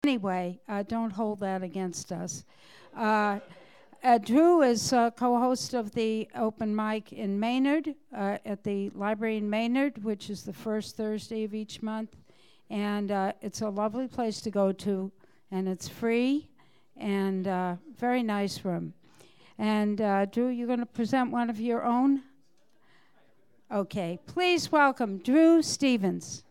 Anyway, don't hold that against us. Drew is co-host of the open mic in Maynard, at the library in Maynard, which is the first Thursday of each month. And it's a lovely place to go to, and it's free, and very nice room. And Drew, you're going to present one of your own? Okay, please welcome Drew Stevens.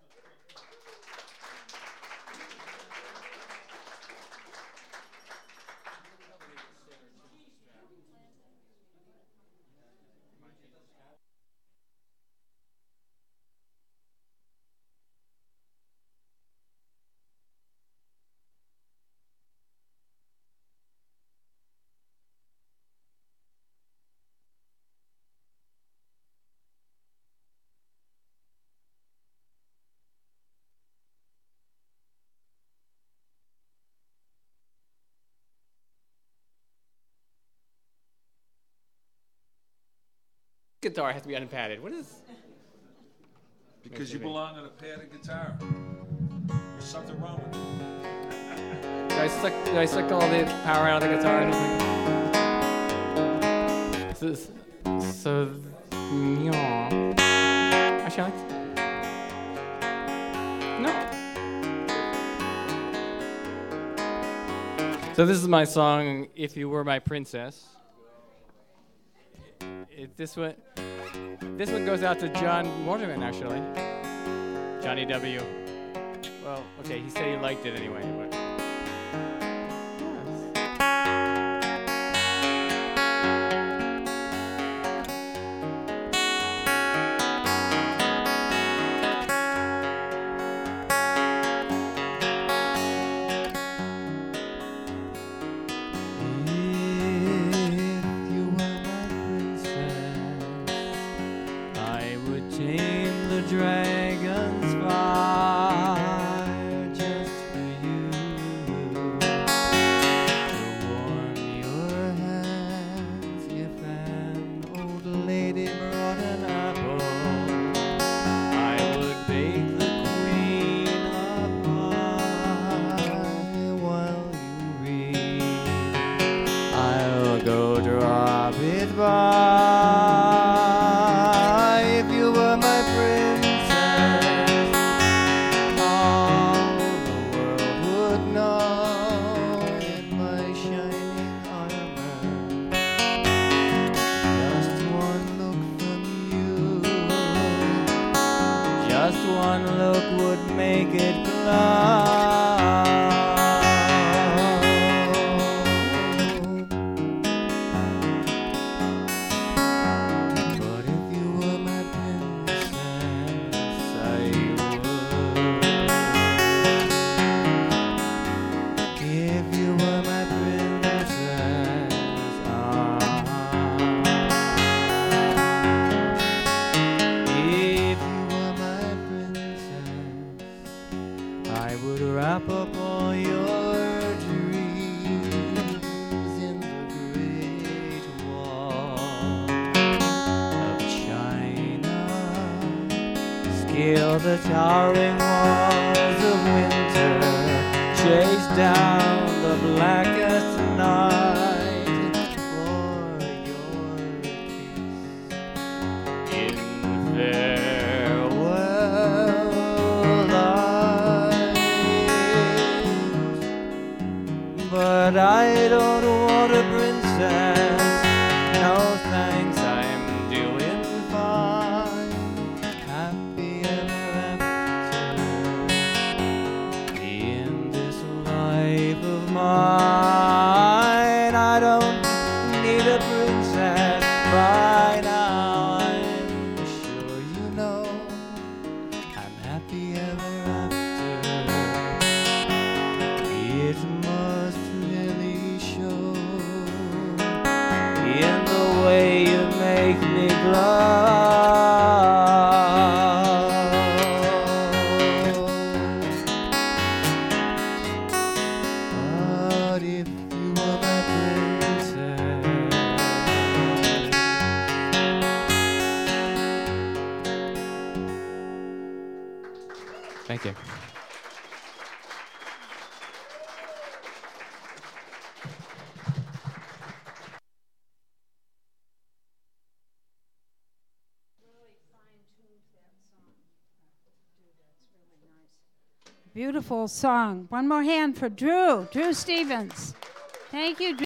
Guitar has to be unpadded. What is? Because you belong on a padded guitar. There's something wrong with it. Do I suck all the power out of the guitar or something? So, yeah. Actually, no. So this is my song, "If You Were My Princess." This one goes out to John Waterman, actually. Johnny W. Well, okay, he said he liked it anyway, but. The towering walls of winter chase down the blackest night for your kiss in farewell light. But I don't want a princess, no thanks, I'm doing fine. Happy mine. I don't need a princess by now. I'm sure you know I'm happy ever after. It must really show in the way you make me glow. Thank you. Beautiful song. One more hand for Drew Stevens. Thank you, Drew.